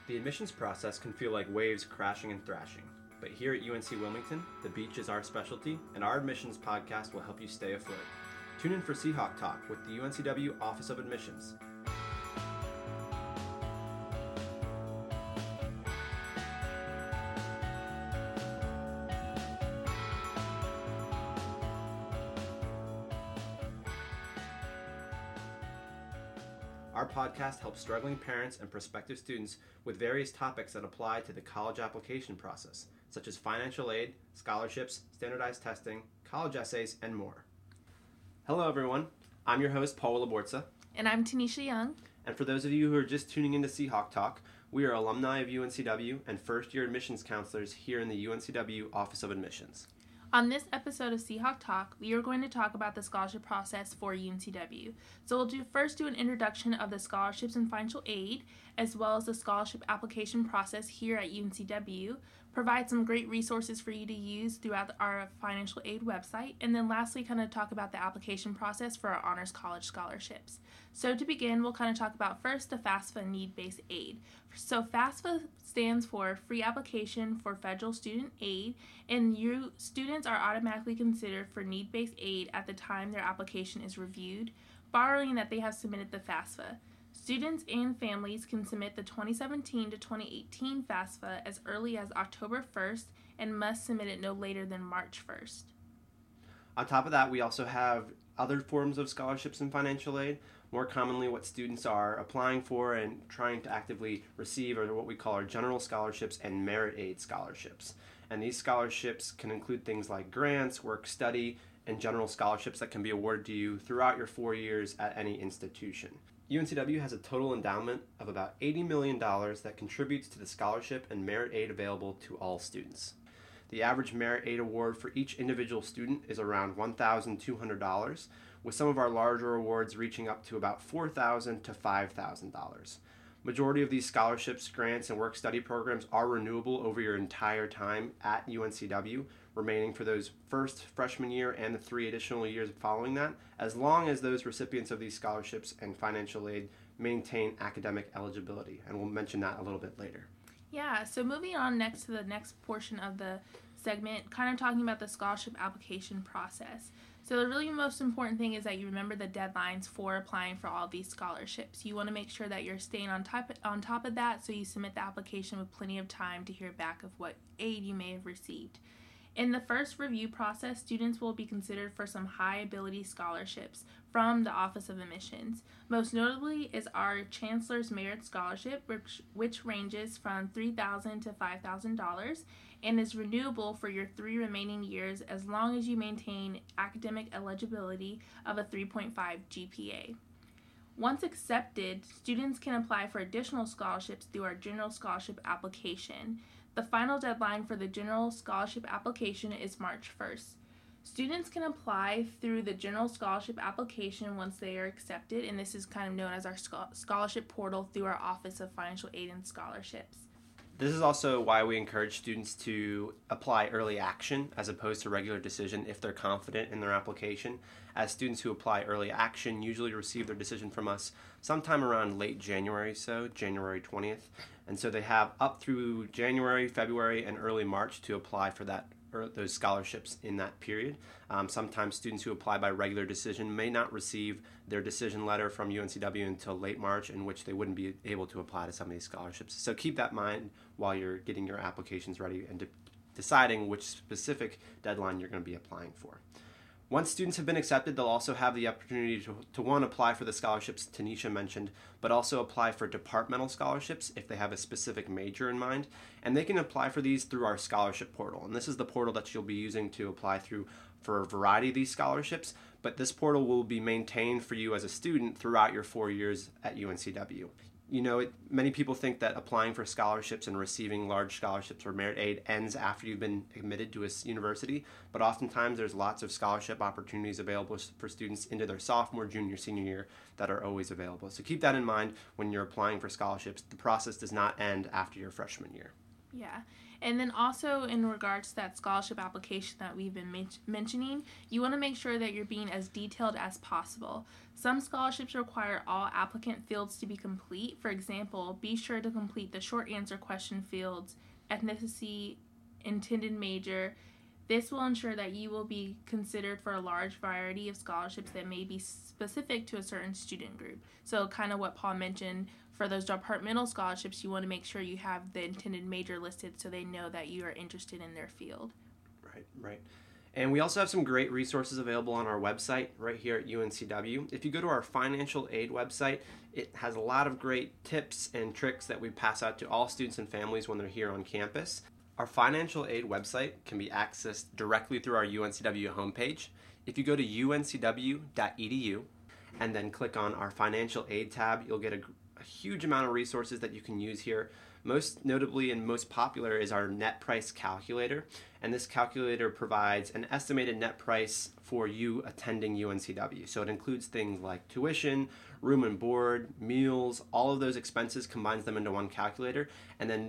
The admissions process can feel like waves crashing and thrashing, but here at UNC Wilmington, the beach is our specialty, and our admissions podcast will help you stay afloat. Tune in for Seahawk Talk with the UNCW Office of Admissions. Our podcast helps struggling parents and prospective students with various topics that apply to the college application process, such as financial aid, scholarships, standardized testing, college essays, and more. Hello, everyone. I'm your host, Paul Laborza. And I'm Tanisha Young. And for those of you who are just tuning into Seahawk Talk, we are alumni of UNCW and first-year admissions counselors here in the UNCW Office of Admissions. On this episode of Seahawk Talk, we are going to talk about the scholarship process for UNCW. So we'll first do an introduction of the scholarships and financial aid, as well as the scholarship application process here at UNCW, provide some great resources for you to use throughout our financial aid website, and then lastly kind of talk about the application process for our honors college scholarships. So to begin, we'll kind of talk about first the FAFSA need-based aid. So FAFSA stands for Free Application for Federal Student Aid, and students are automatically considered for need-based aid at the time their application is reviewed, borrowing that they have submitted the FAFSA. Students and families can submit the 2017 to 2018 FAFSA as early as October 1st and must submit it no later than March 1st. On top of that, we also have other forms of scholarships and financial aid. More commonly, what students are applying for and trying to actively receive are what we call our general scholarships and merit aid scholarships. And these scholarships can include things like grants, work study, and general scholarships that can be awarded to you throughout your 4 years at any institution. UNCW has a total endowment of about $80 million that contributes to the scholarship and merit aid available to all students. The average merit aid award for each individual student is around $1,200, with some of our larger awards reaching up to about $4,000 to $5,000. Majority of these scholarships, grants, and work study programs are renewable over your entire time at UNCW, remaining for those first freshman year and the 3 additional years following that, as long as those recipients of these scholarships and financial aid maintain academic eligibility, and we'll mention that a little bit later. Yeah, so moving on next to the next portion of the segment, kind of talking about the scholarship application process. So the really most important thing is that you remember the deadlines for applying for all these scholarships. You want to make sure that you're staying on top of that, so you submit the application with plenty of time to hear back of what aid you may have received. In the first review process, students will be considered for some high ability scholarships from the Office of Admissions. Most notably is our Chancellor's Merit Scholarship, which ranges from $3,000 to $5,000 and is renewable for your 3 remaining years as long as you maintain academic eligibility of a 3.5 GPA. Once accepted, students can apply for additional scholarships through our General Scholarship application. The final deadline for the General Scholarship application is March 1st. Students can apply through the General Scholarship application once they are accepted, and this is kind of known as our scholarship portal through our Office of Financial Aid and Scholarships. This is also why we encourage students to apply early action as opposed to regular decision if they're confident in their application, as students who apply early action usually receive their decision from us sometime around late January, so January 20th. And so they have up through January, February, and early March to apply for those scholarships in that period. Sometimes students who apply by regular decision may not receive their decision letter from UNCW until late March, in which they wouldn't be able to apply to some of these scholarships. So keep that in mind while you're getting your applications ready and deciding which specific deadline you're going to be applying for. Once students have been accepted, they'll also have the opportunity to one, apply for the scholarships Tanisha mentioned, but also apply for departmental scholarships if they have a specific major in mind. And they can apply for these through our scholarship portal. And this is the portal that you'll be using to apply through for a variety of these scholarships, but this portal will be maintained for you as a student throughout your 4 years at UNCW. You know, many people think that applying for scholarships and receiving large scholarships or merit aid ends after you've been admitted to a university, but oftentimes there's lots of scholarship opportunities available for students into their sophomore, junior, senior year that are always available. So keep that in mind when you're applying for scholarships. The process does not end after your freshman year. Yeah. And then also in regards to that scholarship application that we've been mentioning, you want to make sure that you're being as detailed as possible. Some scholarships require all applicant fields to be complete. For example, be sure to complete the short answer question fields, ethnicity, intended major. This will ensure that you will be considered for a large variety of scholarships that may be specific to a certain student group. So kind of what Paul mentioned, for those departmental scholarships, you want to make sure you have the intended major listed so they know that you are interested in their field. Right. And we also have some great resources available on our website right here at UNCW. If you go to our financial aid website, it has a lot of great tips and tricks that we pass out to all students and families when they're here on campus. Our financial aid website can be accessed directly through our UNCW homepage. If you go to uncw.edu and then click on our financial aid tab, you'll get a huge amount of resources that you can use here. Most notably and most popular is our net price calculator, and this calculator provides an estimated net price for you attending UNCW. So it includes things like tuition, room and board, meals, all of those expenses, combines them into one calculator, and then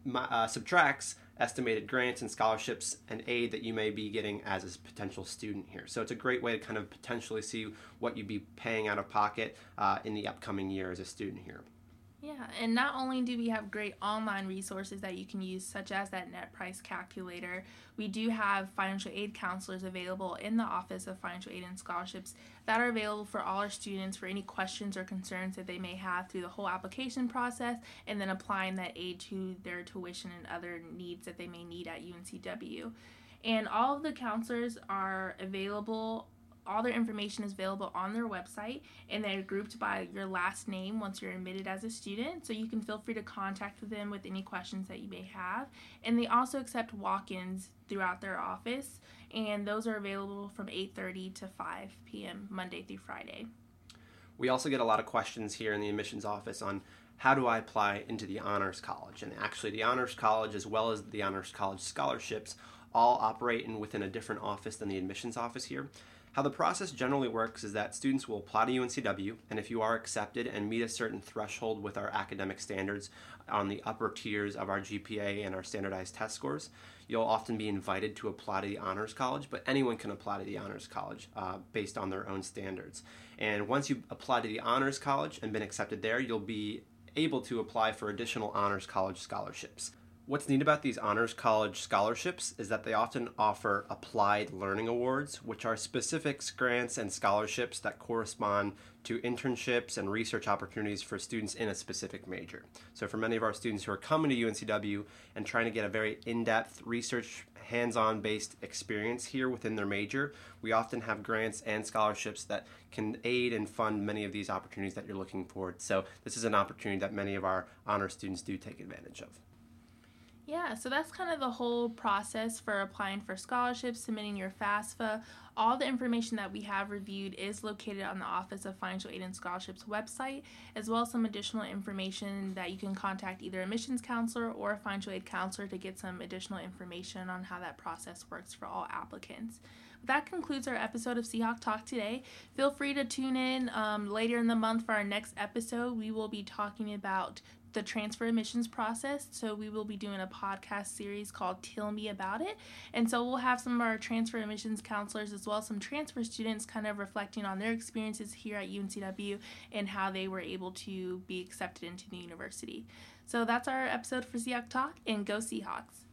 subtracts estimated grants and scholarships and aid that you may be getting as a potential student here. So it's a great way to kind of potentially see what you'd be paying out of pocket in the upcoming year as a student here. Yeah, and not only do we have great online resources that you can use, such as that net price calculator, we do have financial aid counselors available in the Office of Financial Aid and Scholarships that are available for all our students for any questions or concerns that they may have through the whole application process, and then applying that aid to their tuition and other needs that they may need at UNCW. And all of the counselors are available. All their information is available on their website, and they're grouped by your last name once you're admitted as a student, so you can feel free to contact them with any questions that you may have. And they also accept walk-ins throughout their office, and those are available from 8:30 to 5 p.m. Monday through Friday. We also get a lot of questions here in the admissions office on how do I apply into the Honors College. And actually the Honors College, as well as the Honors College scholarships, all operate within a different office than the admissions office here. How the process generally works is that students will apply to UNCW, and if you are accepted and meet a certain threshold with our academic standards on the upper tiers of our GPA and our standardized test scores, you'll often be invited to apply to the Honors College, but anyone can apply to the Honors College based on their own standards. And once you apply to the Honors College and been accepted there, you'll be able to apply for additional Honors College scholarships. What's neat about these Honors College scholarships is that they often offer applied learning awards, which are specific grants and scholarships that correspond to internships and research opportunities for students in a specific major. So for many of our students who are coming to UNCW and trying to get a very in-depth research, hands-on based experience here within their major, we often have grants and scholarships that can aid and fund many of these opportunities that you're looking for. So this is an opportunity that many of our honors students do take advantage of. Yeah, so that's kind of the whole process for applying for scholarships, submitting your FAFSA. All the information that we have reviewed is located on the Office of Financial Aid and Scholarships website, as well as some additional information that you can contact either a admissions counselor or a financial aid counselor to get some additional information on how that process works for all applicants. That concludes our episode of Seahawk Talk today. Feel free to tune in later in the month for our next episode. We will be talking about the transfer admissions process. So we will be doing a podcast series called Tell Me About It. And so we'll have some of our transfer admissions counselors as well as some transfer students kind of reflecting on their experiences here at UNCW and how they were able to be accepted into the university. So that's our episode for Seahawk Talk, and go Seahawks.